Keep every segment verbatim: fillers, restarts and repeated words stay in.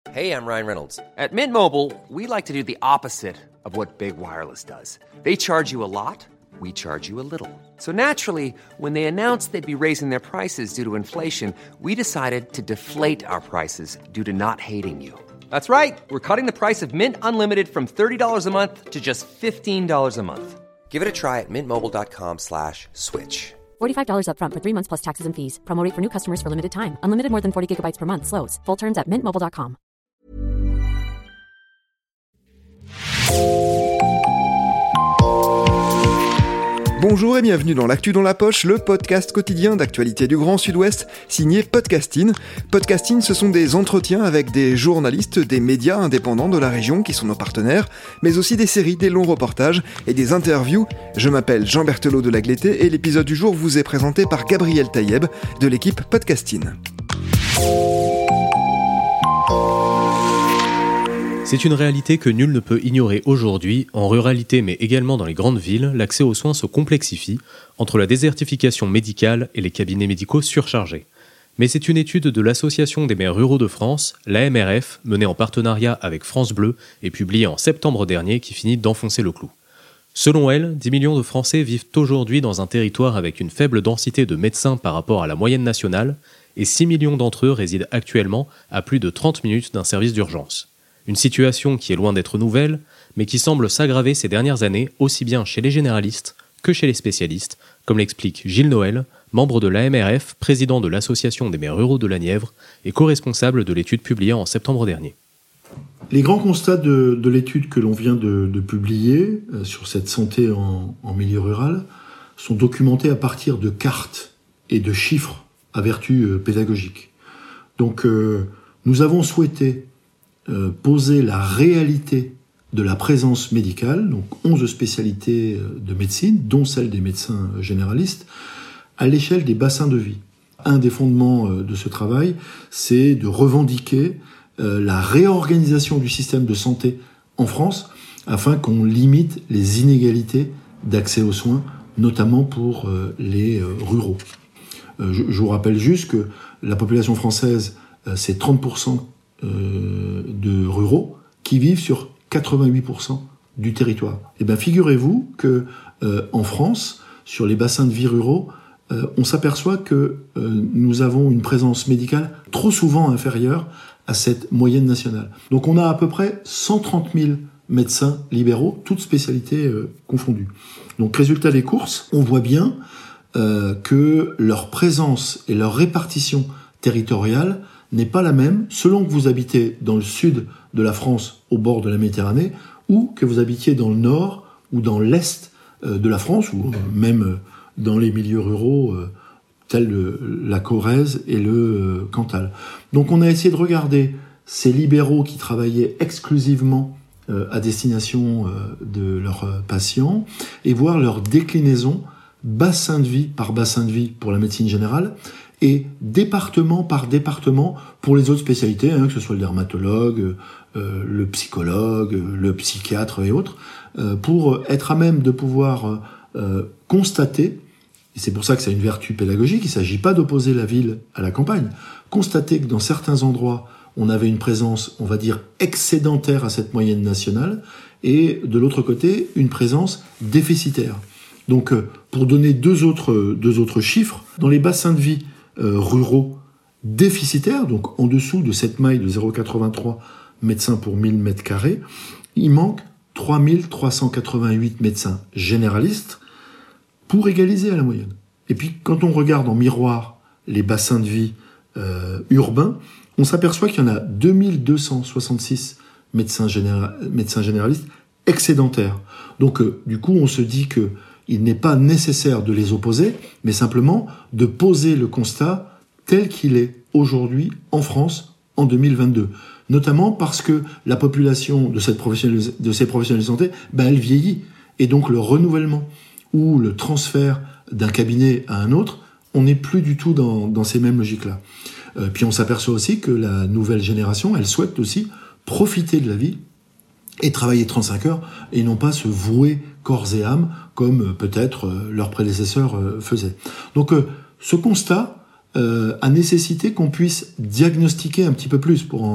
Hey, I'm Ryan Reynolds. At Mint Mobile, we like to do the opposite of what Big Wireless does. They charge you a lot, we charge you a little. So naturally, when they announced they'd be raising their prices due to inflation, we decided to deflate our prices due to not hating you. That's right. We're cutting the price of Mint Unlimited from thirty dollars a month to just fifteen dollars a month. Give it a try at mintmobile.com slash switch. forty-five dollars up front for three months plus taxes and fees. Promo rate for new customers for limited time. Unlimited more than forty gigabytes per month. Slows full terms at mint mobile dot com. Bonjour et bienvenue dans l'Actu dans la poche, le podcast quotidien d'actualité du Grand Sud-Ouest, signé Podcasting. Podcasting, ce sont des entretiens avec des journalistes, des médias indépendants de la région qui sont nos partenaires, mais aussi des séries, des longs reportages et des interviews. Je m'appelle Jean Berthelot de Lagleté et l'épisode du jour vous est présenté par Gabriel Taïeb de l'équipe Podcasting. C'est une réalité que nul ne peut ignorer aujourd'hui. En ruralité, mais également dans les grandes villes, l'accès aux soins se complexifie entre la désertification médicale et les cabinets médicaux surchargés. Mais c'est une étude de l'Association des maires ruraux de France, l'A M R F, menée en partenariat avec France Bleu et publiée en septembre dernier, qui finit d'enfoncer le clou. Selon elle, dix millions de Français vivent aujourd'hui dans un territoire avec une faible densité de médecins par rapport à la moyenne nationale, et six millions d'entre eux résident actuellement à plus de trente minutes d'un service d'urgence. Une situation qui est loin d'être nouvelle, mais qui semble s'aggraver ces dernières années, aussi bien chez les généralistes que chez les spécialistes, comme l'explique Gilles Noël, membre de l'A M R F, président de l'Association des maires ruraux de la Nièvre et co-responsable de l'étude publiée en septembre dernier. Les grands constats de, de l'étude que l'on vient de, de publier euh, sur cette santé en, en milieu rural sont documentés à partir de cartes et de chiffres à vertu euh, pédagogique. Donc euh, nous avons souhaité Euh, poser la réalité de la présence médicale, donc onze spécialités de médecine, dont celle des médecins généralistes, à l'échelle des bassins de vie. Un des fondements euh, de ce travail, c'est de revendiquer euh, la réorganisation du système de santé en France, afin qu'on limite les inégalités d'accès aux soins, notamment pour euh, les euh, ruraux. Euh, je, je vous rappelle juste que la population française, euh, c'est trente pour cent Euh, de ruraux qui vivent sur quatre-vingt-huit pour cent du territoire. Et bien figurez-vous que euh, en France, sur les bassins de vie ruraux, euh, on s'aperçoit que euh, nous avons une présence médicale trop souvent inférieure à cette moyenne nationale. Donc on a à peu près cent trente mille médecins libéraux, toutes spécialités euh, confondues. Donc résultat des courses, on voit bien euh, que leur présence et leur répartition territoriale n'est pas la même selon que vous habitez dans le sud de la France, au bord de la Méditerranée, ou que vous habitiez dans le nord ou dans l'est de la France, ou même dans les milieux ruraux tels la Corrèze et le Cantal. Donc on a essayé de regarder ces libéraux qui travaillaient exclusivement à destination de leurs patients et voir leur déclinaison bassin de vie par bassin de vie pour la médecine générale et département par département pour les autres spécialités, hein, que ce soit le dermatologue, euh, le psychologue, le psychiatre et autres, euh, pour être à même de pouvoir euh, constater, et c'est pour ça que c'est une vertu pédagogique, il ne s'agit pas d'opposer la ville à la campagne, constater que dans certains endroits, on avait une présence, on va dire, excédentaire à cette moyenne nationale, et de l'autre côté, une présence déficitaire. Donc, euh, pour donner deux autres, deux autres chiffres, dans les bassins de vie Euh, ruraux déficitaires, donc en dessous de cette maille de zéro virgule quatre-vingt-trois médecins pour mille mètres carrés, il manque trois mille trois cent quatre-vingt-huit médecins généralistes pour égaliser à la moyenne. Et puis quand on regarde en miroir les bassins de vie euh, urbains, on s'aperçoit qu'il y en a deux mille deux cent soixante-six médecins, généra- médecins généralistes excédentaires. Donc euh, du coup on se dit que il n'est pas nécessaire de les opposer, mais simplement de poser le constat tel qu'il est aujourd'hui en France en deux mille vingt-deux. Notamment parce que la population de, cette professionnelle, de ces professionnels de santé, ben, elle vieillit. Et donc le renouvellement ou le transfert d'un cabinet à un autre, on n'est plus du tout dans, dans ces mêmes logiques-là. Euh, puis on s'aperçoit aussi que la nouvelle génération, elle souhaite aussi profiter de la vie et travailler trente-cinq heures et non pas se vouer corps et âme comme peut-être euh, leurs prédécesseurs euh, faisaient. Donc euh, ce constat euh, a nécessité qu'on puisse diagnostiquer un petit peu plus pour en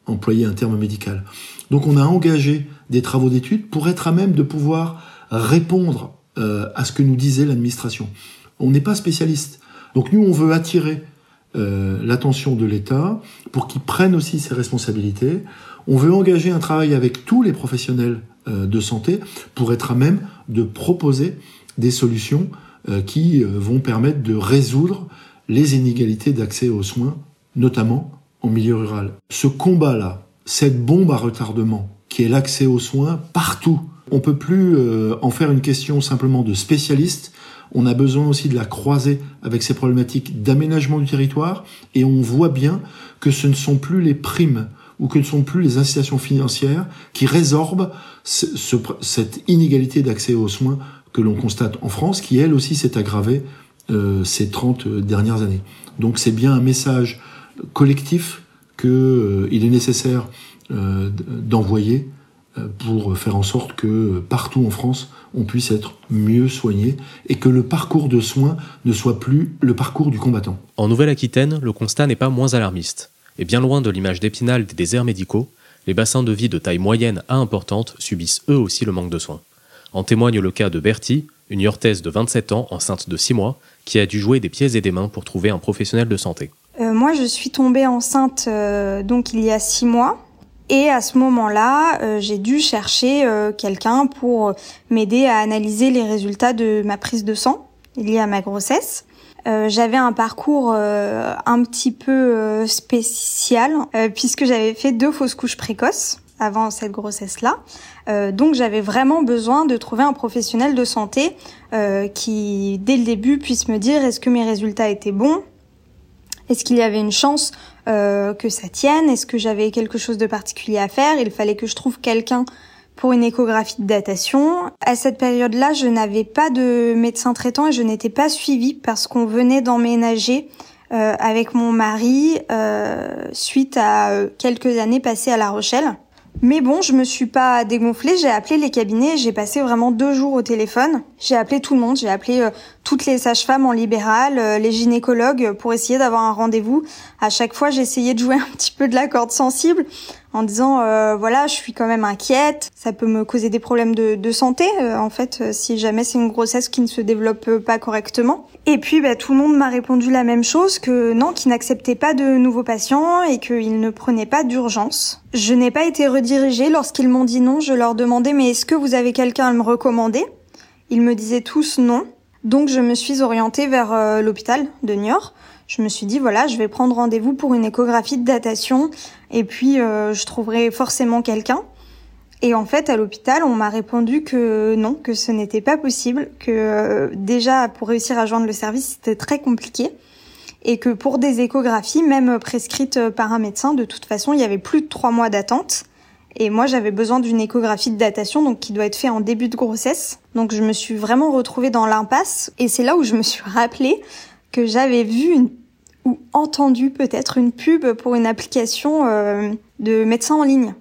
employer un terme médical. Donc on a engagé des travaux d'études pour être à même de pouvoir répondre euh, à ce que nous disait l'administration. On n'est pas spécialiste. Donc nous, on veut attirer euh, l'attention de l'État pour qu'il prenne aussi ses responsabilités. On veut engager un travail avec tous les professionnels euh, de santé pour être à même de proposer des solutions euh, qui euh, vont permettre de résoudre les inégalités d'accès aux soins, notamment en milieu rural. Ce combat-là, cette bombe à retardement, qui est l'accès aux soins partout, on peut plus euh, en faire une question simplement de spécialistes. On a besoin aussi de la croiser avec ces problématiques d'aménagement du territoire, et on voit bien que ce ne sont plus les primes ou que ne sont plus les incitations financières qui résorbent ce, ce, cette inégalité d'accès aux soins que l'on constate en France, qui elle aussi s'est aggravée euh, ces trente dernières années. Donc c'est bien un message collectif qu'il euh, est nécessaire euh, d'envoyer euh, pour faire en sorte que partout en France, on puisse être mieux soigné et que le parcours de soins ne soit plus le parcours du combattant. En Nouvelle-Aquitaine, le constat n'est pas moins alarmiste. Et bien loin de l'image d'Épinal des déserts médicaux, les bassins de vie de taille moyenne à importante subissent eux aussi le manque de soins. En témoigne le cas de Bertie, une Niortaise de vingt-sept ans, enceinte de six mois, qui a dû jouer des pieds et des mains pour trouver un professionnel de santé. Euh, moi, je suis tombée enceinte euh, donc il y a six mois. Et à ce moment-là, euh, j'ai dû chercher euh, quelqu'un pour m'aider à analyser les résultats de ma prise de sang liée à ma grossesse. Euh, j'avais un parcours euh, un petit peu euh, spécial euh, puisque j'avais fait deux fausses couches précoces avant cette grossesse-là. Euh, donc j'avais vraiment besoin de trouver un professionnel de santé euh, qui, dès le début, puisse me dire est-ce que mes résultats étaient bons ? Est-ce qu'il y avait une chance euh, que ça tienne ? Est-ce que j'avais quelque chose de particulier à faire ? Il fallait que je trouve quelqu'un pour une échographie de datation. À cette période-là, je n'avais pas de médecin traitant et je n'étais pas suivie parce qu'on venait d'emménager euh, avec mon mari euh, suite à euh, quelques années passées à La Rochelle. Mais bon, je me suis pas dégonflée, j'ai appelé les cabinets, j'ai passé vraiment deux jours au téléphone. J'ai appelé tout le monde, j'ai appelé euh, toutes les sages-femmes en libéral, euh, les gynécologues pour essayer d'avoir un rendez-vous. À chaque fois, j'essayais de jouer un petit peu de la corde sensible en disant euh, voilà, je suis quand même inquiète, ça peut me causer des problèmes de, de santé euh, en fait euh, si jamais c'est une grossesse qui ne se développe pas correctement. Et puis bah, tout le monde m'a répondu la même chose, que non, qu'ils n'acceptaient pas de nouveaux patients et qu'ils ne prenaient pas d'urgence. Je n'ai pas été redirigée lorsqu'ils m'ont dit non. Je leur demandais mais est-ce que vous avez quelqu'un à me recommander ? Ils me disaient tous non. Donc je me suis orientée vers euh, l'hôpital de Niort. Je me suis dit voilà, je vais prendre rendez-vous pour une échographie de datation et puis euh, je trouverai forcément quelqu'un. Et en fait, à l'hôpital, on m'a répondu que non, que ce n'était pas possible, que euh, déjà pour réussir à joindre le service, c'était très compliqué et que pour des échographies, même prescrites par un médecin, de toute façon, il y avait plus de trois mois d'attente. Et moi, j'avais besoin d'une échographie de datation, donc qui doit être faite en début de grossesse. Donc je me suis vraiment retrouvée dans l'impasse et c'est là où je me suis rappelé que j'avais vu une, ou entendu peut-être une pub pour une application euh, de médecin en ligne.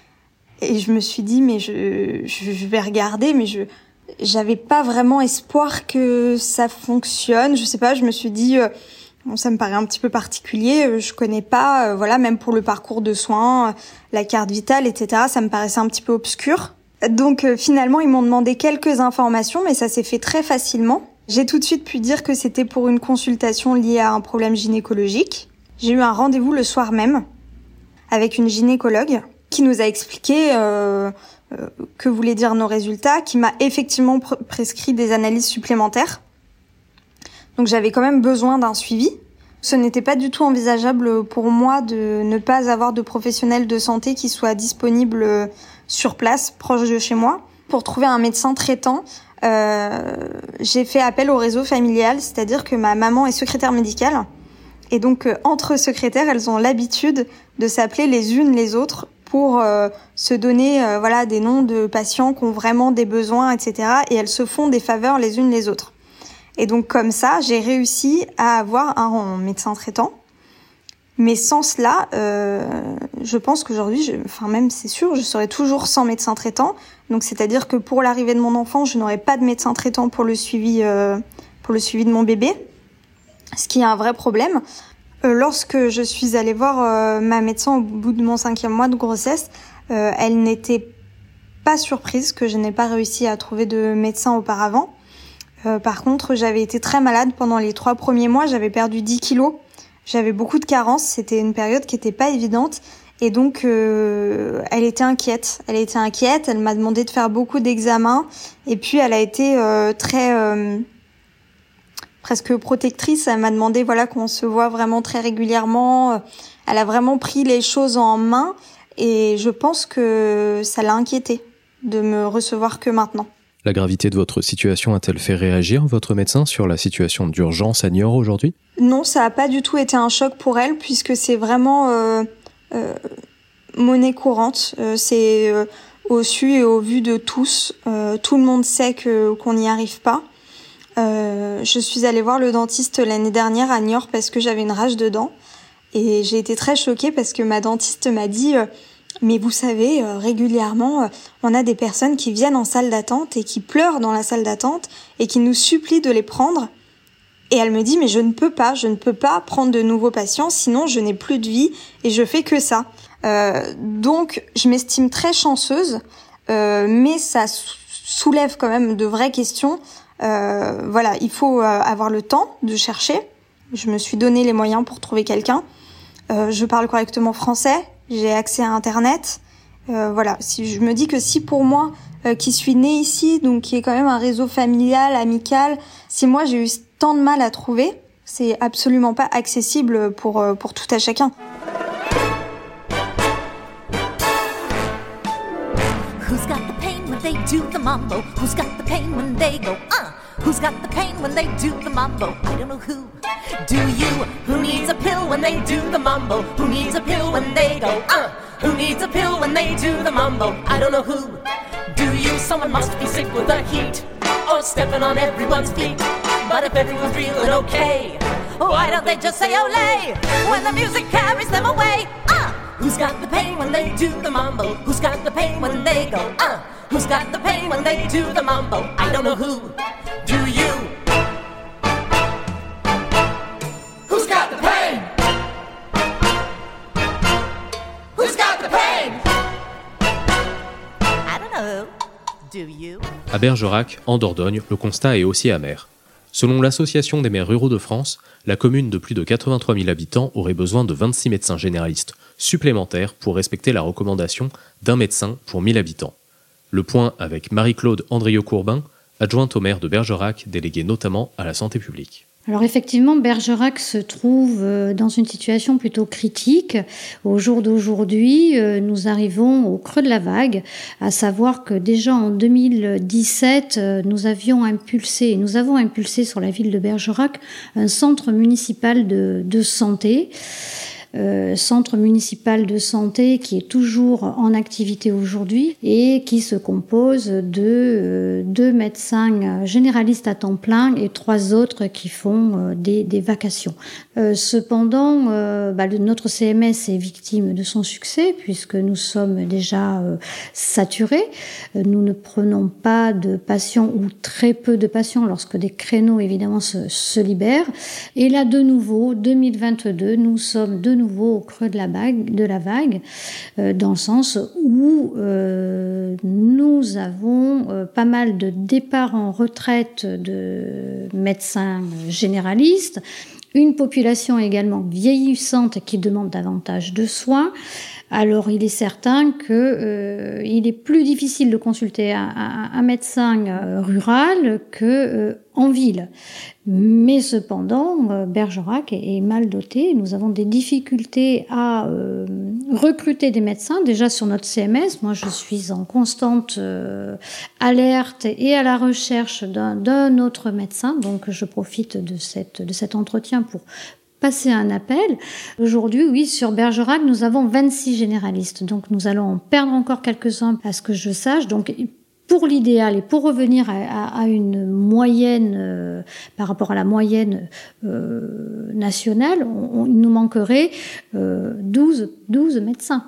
Et je me suis dit, mais je, je, je vais regarder, mais je j'avais pas vraiment espoir que ça fonctionne. Je sais pas, je me suis dit, euh, bon, ça me paraît un petit peu particulier, je connais pas, euh, voilà, même pour le parcours de soins, euh, la carte vitale, et cetera, ça me paraissait un petit peu obscur. Donc euh, finalement, ils m'ont demandé quelques informations, mais ça s'est fait très facilement. J'ai tout de suite pu dire que c'était pour une consultation liée à un problème gynécologique. J'ai eu un rendez-vous le soir même avec une gynécologue qui nous a expliqué euh, euh, que voulaient dire nos résultats, qui m'a effectivement pr- prescrit des analyses supplémentaires. Donc j'avais quand même besoin d'un suivi. Ce n'était pas du tout envisageable pour moi de ne pas avoir de professionnel de santé qui soit disponible sur place, proche de chez moi. Pour trouver un médecin traitant, euh, j'ai fait appel au réseau familial, c'est-à-dire que ma maman est secrétaire médicale. Et donc, euh, entre secrétaires, elles ont l'habitude de s'appeler les unes les autres pour euh, se donner euh, voilà des noms de patients qui ont vraiment des besoins, et cetera. Et elles se font des faveurs les unes les autres. Et donc, comme ça, j'ai réussi à avoir un médecin traitant. Mais sans cela, euh, je pense qu'aujourd'hui, je, enfin même c'est sûr, je serai toujours sans médecin traitant. Donc, c'est-à-dire que pour l'arrivée de mon enfant, je n'aurai pas de médecin traitant pour le suivi, euh, pour le suivi de mon bébé. Ce qui est un vrai problème. Euh, lorsque je suis allée voir euh, ma médecin au bout de mon cinquième mois de grossesse, euh, elle n'était pas surprise que je n'ai pas réussi à trouver de médecin auparavant. Euh, par contre, j'avais été très malade pendant les trois premiers mois, j'avais perdu dix kilos, j'avais beaucoup de carences, c'était une période qui était pas évidente et donc euh, elle était inquiète. Elle était inquiète, elle m'a demandé de faire beaucoup d'examens et puis elle a été euh, très euh, presque protectrice, elle m'a demandé voilà qu'on se voit vraiment très régulièrement. Elle a vraiment pris les choses en main et je pense que ça l'a inquiétée de me recevoir que maintenant. La gravité de votre situation a-t-elle fait réagir votre médecin sur la situation d'urgence à Niort aujourd'hui ? Non, ça n'a pas du tout été un choc pour elle puisque c'est vraiment euh, euh, monnaie courante. Euh, c'est euh, au su et au vu de tous. Euh, tout le monde sait que qu'on n'y arrive pas. Euh, je suis allée voir le dentiste l'année dernière à Niort parce que j'avais une rage de dents et j'ai été très choquée parce que ma dentiste m'a dit euh, mais vous savez, euh, régulièrement, euh, on a des personnes qui viennent en salle d'attente et qui pleurent dans la salle d'attente et qui nous supplient de les prendre. Et elle me dit, mais je ne peux pas, je ne peux pas prendre de nouveaux patients, sinon je n'ai plus de vie et je fais que ça. Euh, donc, je m'estime très chanceuse, euh, mais ça soulève quand même de vraies questions. Euh, voilà, il faut euh, avoir le temps de chercher. Je me suis donné les moyens pour trouver quelqu'un. Euh, je parle correctement français. J'ai accès à Internet. Euh, voilà, si je me dis que si pour moi, euh, qui suis née ici, donc qui est quand même un réseau familial, amical, si moi j'ai eu tant de mal à trouver, c'est absolument pas accessible pour euh, pour tout à chacun. Who's got the pain when they do the mambo? Who's got the pain when they go uh? Who's got the pain when they do the mambo? I don't know who. Do you? Who needs a pill when they do the mambo? Who needs a pill when they go uh? Who needs a pill when they do the mambo? I don't know who. Do you? Someone must be sick with the heat or stepping on everyone's feet. But if everyone's feeling okay, why don't they just say olé when the music carries them away? Uh! Who's got the pain when they do the mambo? Who's got the pain when they go uh? Who's got the pain when they do the mambo? I don't know who. Do you? Who's got the pain? Who's got the pain? I don't know. Do you? À Bergerac, en Dordogne, le constat est aussi amer. Selon l'Association des maires ruraux de France, la commune de plus de quatre-vingt-trois mille habitants aurait besoin de vingt-six médecins généralistes supplémentaires pour respecter la recommandation d'un médecin pour mille habitants. Le point avec Marie-Claude Andrieux-Courbin, adjointe au maire de Bergerac, déléguée notamment à la santé publique. Alors effectivement, Bergerac se trouve dans une situation plutôt critique. Au jour d'aujourd'hui, nous arrivons au creux de la vague, à savoir que déjà en deux mille dix-sept, nous avions impulsé, nous avons impulsé sur la ville de Bergerac un centre municipal de, de santé. Euh, centre municipal de santé qui est toujours en activité aujourd'hui et qui se compose de euh, deux médecins généralistes à temps plein et trois autres qui font euh, des, des vacations. Euh, cependant, euh, bah, le, notre C M S est victime de son succès puisque nous sommes déjà euh, saturés. Euh, nous ne prenons pas de patients ou très peu de patients lorsque des créneaux évidemment se, se libèrent. Et là, de nouveau, deux mille vingt-deux, nous sommes de nouveau au creux de la vague, de la vague euh, dans le sens où euh, nous avons euh, pas mal de départs en retraite de médecins généralistes, une population également vieillissante qui demande davantage de soins. Alors, il est certain que euh, il est plus difficile de consulter un, un, un médecin euh, rural que euh, en ville. Mais cependant, euh, Bergerac est, est mal doté. Nous avons des difficultés à euh, recruter des médecins. Déjà sur notre C M S, moi je suis en constante euh, alerte et à la recherche d'un, d'un autre médecin. Donc, je profite de cette de cet entretien pour passer un appel. Aujourd'hui, oui, sur Bergerac, nous avons vingt-six généralistes. Donc, nous allons en perdre encore quelques-uns à ce que je sache. Donc, pour l'idéal et pour revenir à, à, à une moyenne, euh, par rapport à la moyenne euh, nationale, on, on, il nous manquerait euh, douze, douze médecins.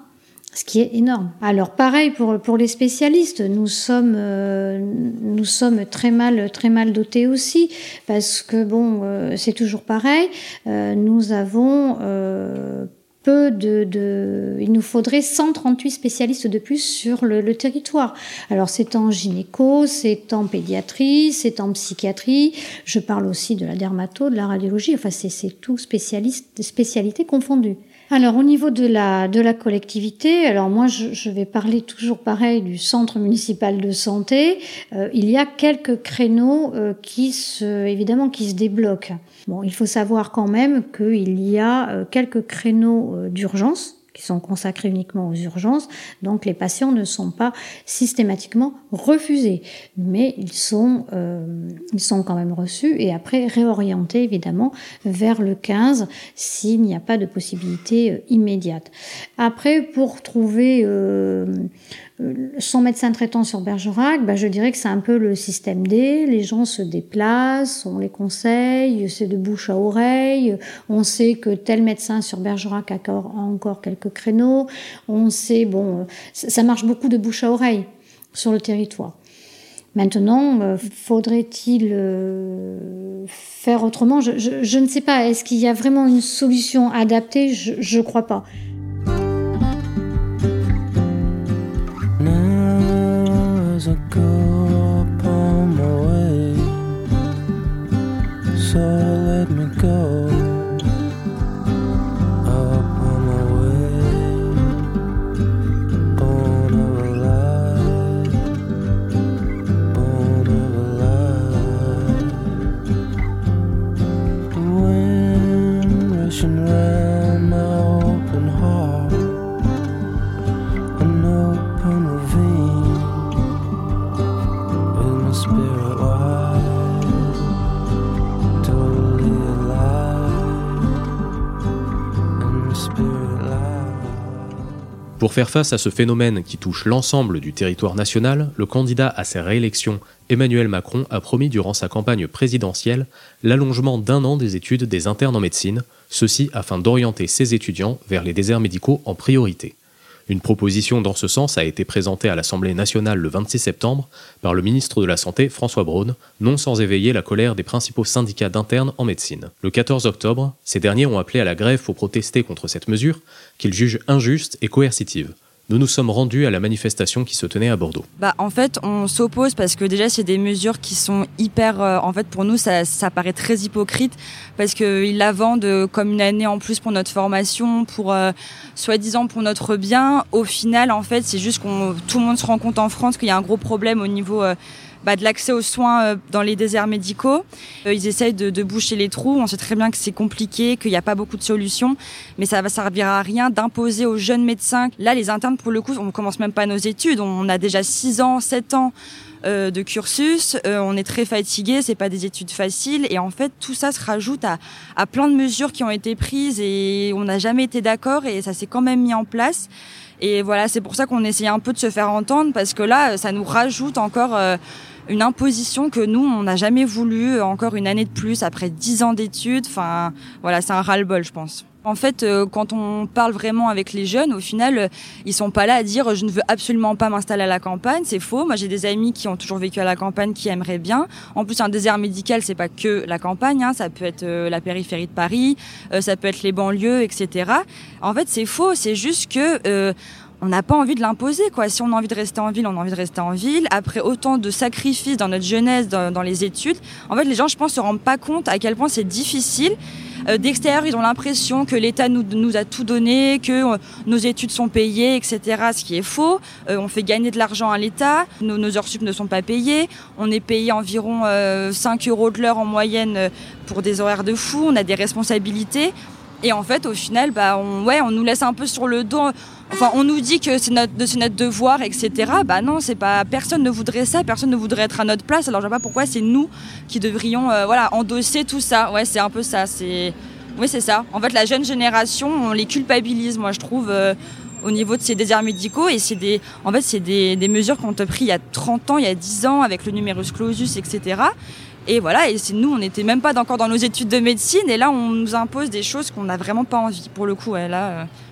Ce qui est énorme. Alors pareil pour pour les spécialistes, nous sommes euh, nous sommes très mal très mal dotés aussi parce que bon euh, c'est toujours pareil. Euh, nous avons euh, peu de, de il nous faudrait cent trente-huit spécialistes de plus sur le, le territoire. Alors c'est en gynéco, c'est en pédiatrie, c'est en psychiatrie. Je parle aussi de la dermato, de la radiologie. Enfin c'est c'est tout spécialiste spécialités confondues. Alors au niveau de la de la collectivité, alors moi je, je vais parler toujours pareil du centre municipal de santé. Euh, il y a quelques créneaux euh, qui se évidemment qui se débloquent. Bon, il faut savoir quand même qu'il y a euh, quelques créneaux euh, d'urgence qui sont consacrés uniquement aux urgences, donc les patients ne sont pas systématiquement refusés, mais ils sont, euh, ils sont quand même reçus et après réorientés évidemment vers le quinze s'il n'y a pas de possibilité euh, immédiate. Après, pour trouver euh, son médecin traitant sur Bergerac, bah, je dirais que c'est un peu le système D. Les gens se déplacent, on les conseille, c'est de bouche à oreille. On sait que tel médecin sur Bergerac a encore, a encore quelques créneaux. On sait, bon, ça marche beaucoup de bouche à oreille sur le territoire. Maintenant, euh, faudrait-il euh, faire autrement ? je, je, je ne sais pas. Est-ce qu'il y a vraiment une solution adaptée ? Je ne crois pas. As I go upon my way, so let me go upon my way, born of a lie, born of a lie. The wind rushing round my open heart, an open ravine. Spirit wide, totally alive, and spirit live. Pour faire face à ce phénomène qui touche l'ensemble du territoire national, le candidat à sa réélection, Emmanuel Macron, a promis durant sa campagne présidentielle l'allongement d'un an des études des internes en médecine, ceci afin d'orienter ses étudiants vers les déserts médicaux en priorité. Une proposition dans ce sens a été présentée à l'Assemblée nationale le vingt-six septembre par le ministre de la Santé, François Braun, non sans éveiller la colère des principaux syndicats d'internes en médecine. Le quatorze octobre, ces derniers ont appelé à la grève pour protester contre cette mesure, qu'ils jugent injuste et coercitive. Nous nous sommes rendus à la manifestation qui se tenait à Bordeaux. Bah, en fait, on s'oppose parce que déjà, c'est des mesures qui sont hyper... Euh, en fait, pour nous, ça, ça paraît très hypocrite parce qu'ils la vendent comme une année en plus pour notre formation, pour euh, soi-disant pour notre bien. Au final, en fait, c'est juste qu'on tout le monde se rend compte en France qu'il y a un gros problème au niveau... Euh, Bah, de l'accès aux soins euh, dans les déserts médicaux. Euh, ils essayent de, de boucher les trous. On sait très bien que c'est compliqué, qu'il n'y a pas beaucoup de solutions, mais ça va servir à rien d'imposer aux jeunes médecins. Là, les internes, pour le coup, on commence même pas nos études. On a déjà six ans, sept ans euh, de cursus. Euh, on est très fatigué. C'est pas des études faciles. Et en fait, tout ça se rajoute à, à plein de mesures qui ont été prises et on n'a jamais été d'accord et ça s'est quand même mis en place. Et voilà, c'est pour ça qu'on essayait un peu de se faire entendre parce que là, ça nous rajoute encore euh, une imposition que nous, on n'a jamais voulu, encore une année de plus après dix ans d'études. Enfin, voilà, c'est un ras-le-bol, je pense. En fait, euh, quand on parle vraiment avec les jeunes, au final, euh, ils sont pas là à dire « je ne veux absolument pas m'installer à la campagne ». C'est faux. Moi, j'ai des amis qui ont toujours vécu à la campagne, qui aimeraient bien. En plus, un désert médical, c'est pas que la campagne. Hein, ça peut être euh, la périphérie de Paris, euh, ça peut être les banlieues, et cetera. En fait, c'est faux. C'est juste que... Euh, on n'a pas envie de l'imposer, quoi. Si on a envie de rester en ville, on a envie de rester en ville. Après autant de sacrifices dans notre jeunesse, dans, dans les études, en fait, les gens, je pense, se rendent pas compte à quel point c'est difficile. Euh, d'extérieur, ils ont l'impression que l'État nous, nous a tout donné, que euh, nos études sont payées, et cetera. Ce qui est faux. Euh, on fait gagner de l'argent à l'État. Nos, nos heures sup ne sont pas payées. On est payé environ euh, cinq euros de l'heure en moyenne euh, pour des horaires de fou. On a des responsabilités. Et en fait, au final, bah, on, ouais, on nous laisse un peu sur le dos. Enfin, on nous dit que c'est notre, c'est notre devoir, et cetera. Bah non, c'est pas. Personne ne voudrait ça. Personne ne voudrait être à notre place. Alors, je vois pas pourquoi c'est nous qui devrions, euh, voilà, endosser tout ça. Ouais, c'est un peu ça. C'est, oui, c'est ça. En fait, la jeune génération, on les culpabilise. Moi, je trouve. Euh, au niveau de ces déserts médicaux et c'est des, en fait, c'est des, des mesures qu'on a prises il y a trente ans, il y a dix ans avec le numerus clausus, et cetera. Et voilà, et c'est, nous, on n'était même pas encore dans nos études de médecine et là, on nous impose des choses qu'on n'a vraiment pas envie. Pour le coup, ouais, là, euh,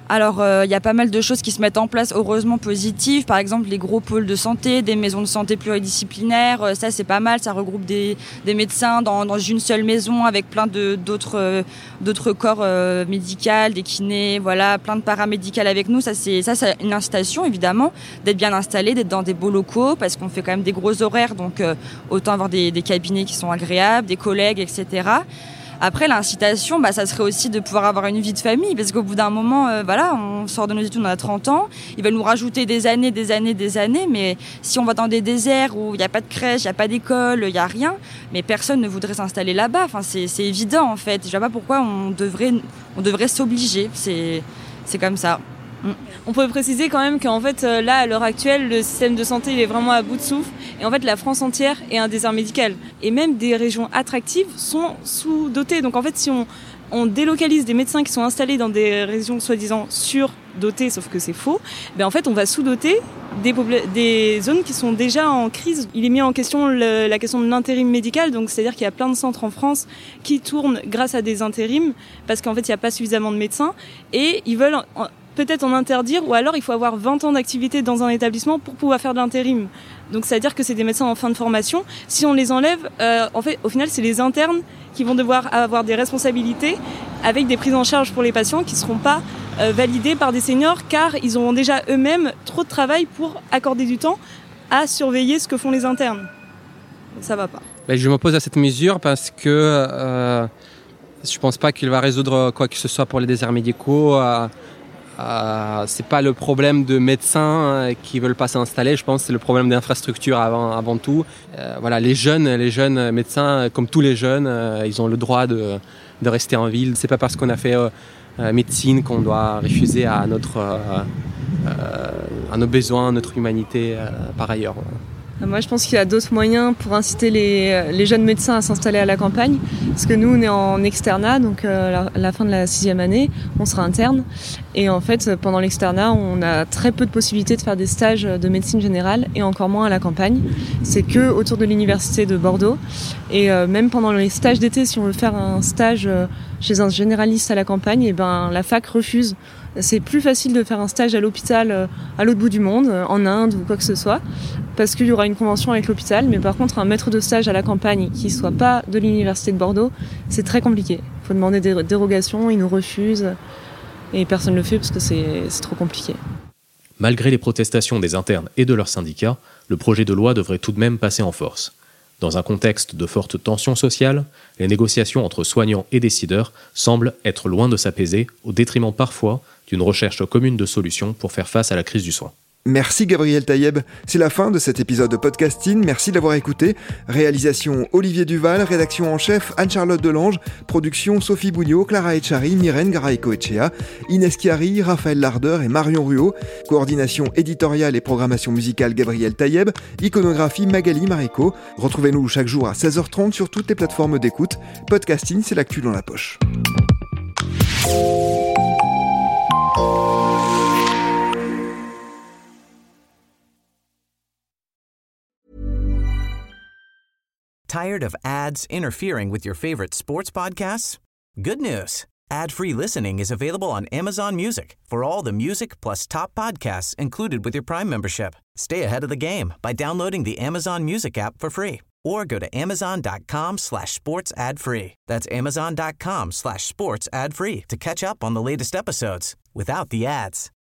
Alors, il euh, y a pas mal de choses qui se mettent en place, heureusement positives. Par exemple, les gros pôles de santé, des maisons de santé pluridisciplinaires. Euh, ça, c'est pas mal. Ça regroupe des, des médecins dans, dans une seule maison avec plein de, d'autres, euh, d'autres corps euh, médicaux, des kinés, voilà, plein de paramédicales avec nous. Ça, c'est, ça, c'est une incitation, évidemment, d'être bien installé, d'être dans des beaux locaux, parce qu'on fait quand même des gros horaires. Donc, euh, autant avoir des, des cabinets qui sont agréables, des collègues, et cetera. Après, l'incitation, bah, ça serait aussi de pouvoir avoir une vie de famille, parce qu'au bout d'un moment, euh, voilà, on sort de nos études, on a trente ans, ils veulent nous rajouter des années, des années, des années, mais si on va dans des déserts où il n'y a pas de crèche, il n'y a pas d'école, il n'y a rien, mais personne ne voudrait s'installer là-bas. Enfin, c'est, c'est évident, en fait. Je ne vois pas pourquoi on devrait, on devrait s'obliger. C'est, c'est comme ça. Mm. On peut préciser quand même qu'en fait, là, à l'heure actuelle, le système de santé il est vraiment à bout de souffle. Et en fait, la France entière est un désert médical. Et même des régions attractives sont sous-dotées. Donc en fait, si on, on délocalise des médecins qui sont installés dans des régions soi-disant surdotées, sauf que c'est faux, ben en fait, on va sous-doter des, popula- des zones qui sont déjà en crise. Il est mis en question le, la question de l'intérim médical. Donc c'est-à-dire qu'il y a plein de centres en France qui tournent grâce à des intérims parce qu'en fait, il n'y a pas suffisamment de médecins. Et ils veulent... En, peut-être en interdire, ou alors il faut avoir vingt ans d'activité dans un établissement pour pouvoir faire de l'intérim. Donc c'est-à-dire que c'est des médecins en fin de formation. Si on les enlève, euh, en fait, au final, c'est les internes qui vont devoir avoir des responsabilités avec des prises en charge pour les patients qui ne seront pas euh, validées par des seniors, car ils auront déjà eux-mêmes trop de travail pour accorder du temps à surveiller ce que font les internes. Donc ça ne va pas. Ben, je m'oppose à cette mesure parce que euh, je ne pense pas qu'il va résoudre quoi que ce soit pour les déserts médicaux. Euh, Euh, c'est pas le problème de médecins euh, qui veulent pas s'installer, je pense que c'est le problème d'infrastructure avant, avant tout. Euh, voilà, les jeunes, les jeunes médecins, comme tous les jeunes, euh, ils ont le droit de, de rester en ville. C'est pas parce qu'on a fait euh, euh, médecine qu'on doit refuser à notre, euh, euh, à nos besoins, à notre humanité euh, par ailleurs. Moi, je pense qu'il y a d'autres moyens pour inciter les, les jeunes médecins à s'installer à la campagne. Parce que nous, on est en externat, donc euh, à la fin de la sixième année, on sera interne. Et en fait, pendant l'externat, on a très peu de possibilités de faire des stages de médecine générale et encore moins à la campagne. C'est que autour de l'université de Bordeaux. Et euh, même pendant les stages d'été, si on veut faire un stage chez un généraliste à la campagne, et ben, la fac refuse. C'est plus facile de faire un stage à l'hôpital à l'autre bout du monde, en Inde ou quoi que ce soit, parce qu'il y aura une convention avec l'hôpital. Mais par contre, un maître de stage à la campagne qui ne soit pas de l'université de Bordeaux, c'est très compliqué. Il faut demander des dérogations, ils nous refusent, et personne ne le fait parce que c'est, c'est trop compliqué. Malgré les protestations des internes et de leurs syndicats, le projet de loi devrait tout de même passer en force. Dans un contexte de forte tension sociale, les négociations entre soignants et décideurs semblent être loin de s'apaiser, au détriment parfois d'une recherche commune de solutions pour faire face à la crise du soin. Merci Gabriel Taïeb. C'est la fin de cet épisode de Podcasting. Merci d'avoir écouté. Réalisation Olivier Duval, rédaction en chef Anne-Charlotte Delange, production Sophie Bougnot, Clara Echari, Myrène Garay-Coetchea, Inès Chiari, Raphaël Larder et Marion Ruot, coordination éditoriale et programmation musicale Gabriel Taïeb, iconographie Magali Marico. Retrouvez-nous chaque jour à seize heures trente sur toutes les plateformes d'écoute. Podcasting, c'est l'actu dans la poche. Tired of ads interfering with your favorite sports podcasts? Good news. Ad-free listening is available on Amazon Music for all the music plus top podcasts included with your Prime membership. Stay ahead of the game by downloading the Amazon Music app for free or go to amazon.com slash sports ad free. That's amazon.com slash sports ad free to catch up on the latest episodes without the ads.